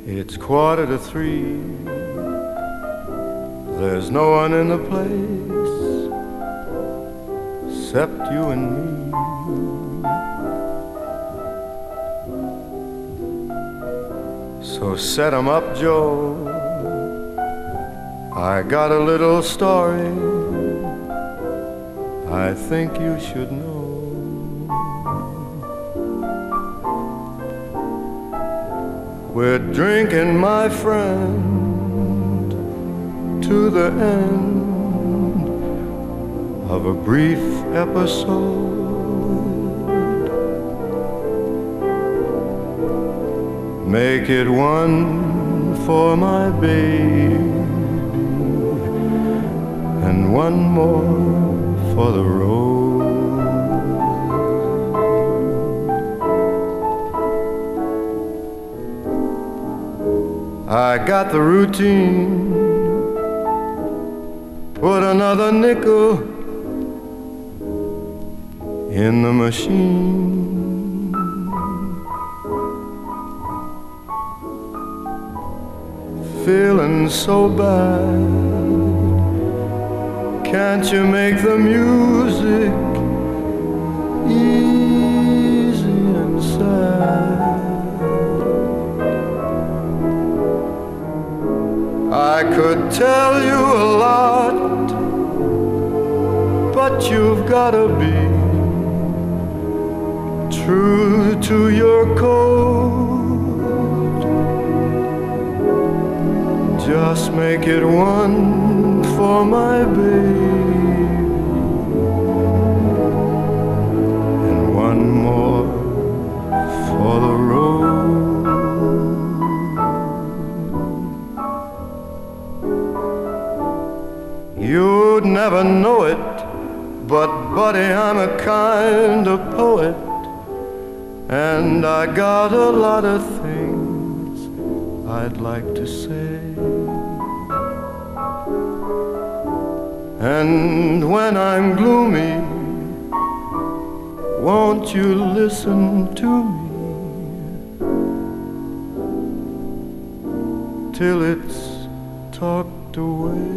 It's 2:45. There's no one in the place except you and me. So set 'em up, Joe. I got a little story I think you should know. We're drinking, my friend, to the end of a brief episode. Make it one for my baby and one more for the road. I got the routine, put another nickel in the machine. Feeling so bad, can't you make the music easy and sad? I could tell you a lot, but you've gotta be true to your code. Just make it one for my baby and one more for the road. You'd never know it, but buddy, I'm a kind of poet, and I got a lot of things I'd like to say. And when I'm gloomy, won't you listen to me till it's talked away?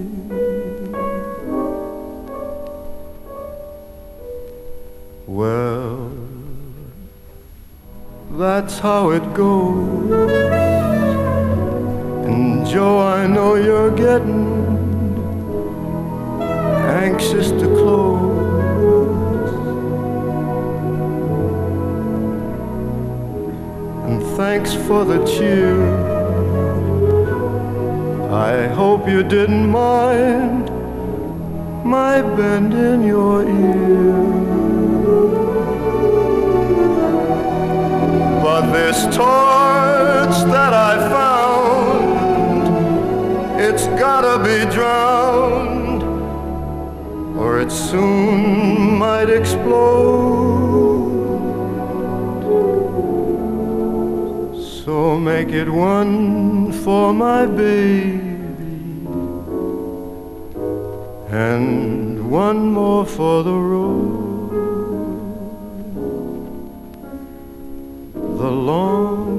Well, that's how it goes. And Joe, I know you're getting anxious to close. And thanks for the cheer. I hope you didn't mind my bend in your ear. But this torch that I found, it's gotta be drowned, or it soon might explode. So make it one for my baby and one more for the road. The long,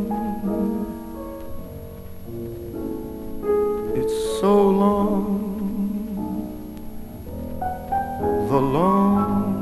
it's so long, the long